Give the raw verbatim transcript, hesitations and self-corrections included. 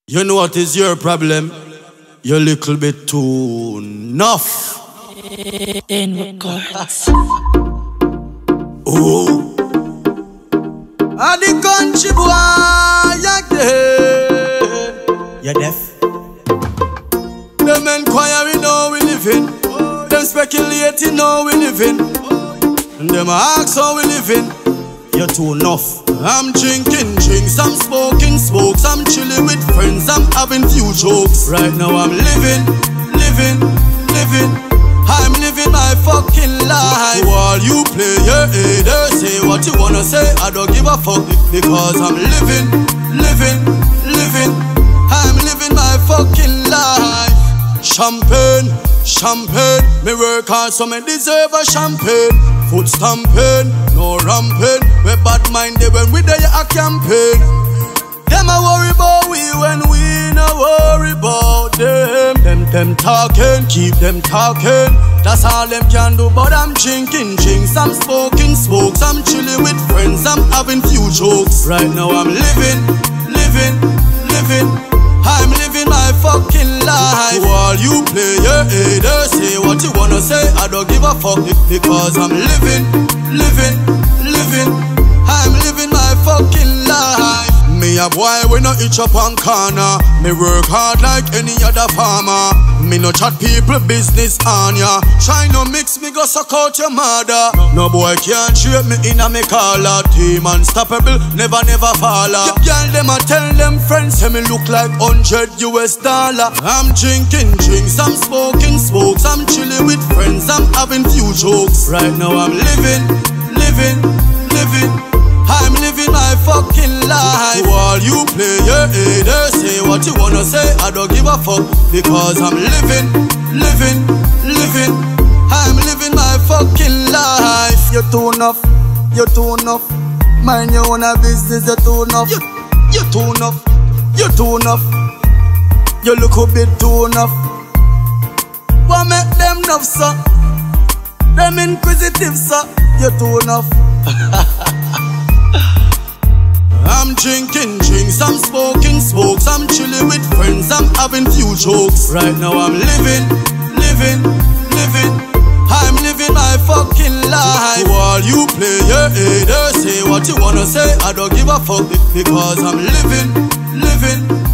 You know what is your problem? You're a little bit too enough. In records. Oh, and the country boy, yeah, You deaf? them inquiring how we living, them speculating how we living, and them ask how we living. You're too enough. I'm drinking drinks, I'm smoking smokes, I'm chilling with friends, I'm having few jokes. Right now I'm living, living, living. I'm living my fucking life. While you play your haters, say what you wanna say, I don't give a fuck, because I'm living, living, living. I'm living my fucking life. Champagne, champagne. Me work hard so me deserve a champagne. Foot stamping, no ramping. We bad minded when we there a campaign. Them a worry about we when we no worry about them. Them them talking, keep them talking. That's all them can do. But I'm drinking drinks, I'm smoking smokes, I'm chilling with friends, I'm having few jokes. Right now I'm living, living, living. I'm living my fucking life. While you play your haters, say what you wanna say, I don't give a fuck, because I'm living, living, living. I'm living my fucking life. Me a boy we no itch up on corner. Me work hard like any other farmer. Me no chat people business on ya. Try no mix me go suck out your mother. No boy can't shape me in a me collar. Team unstoppable, never never faller. Girl them a tell them friends say me look like hundred U S dollar. I'm drinking drinks, I'm smoking smokes, I'm chilling with friends, I'm having few jokes. Right now I'm living, living, living. I'm living my fucking life. While you play your haters, say what you wanna say, I don't give a fuck, because I'm living, living, living. I'm living my fucking life. You're too enough. You're too enough. Mind your own business. You're too enough. You, you're too enough. You're too enough. You look a bit too enough. What make them enough, sir? Them inquisitive, sir. You're too enough. I'm drinking drinks, I'm smoking smokes, I'm chilling with friends, I'm having few jokes. Right now I'm living, living, living. I'm living my fucking life. While you play your haters, say what you wanna say, I don't give a fuck, because I'm living, living.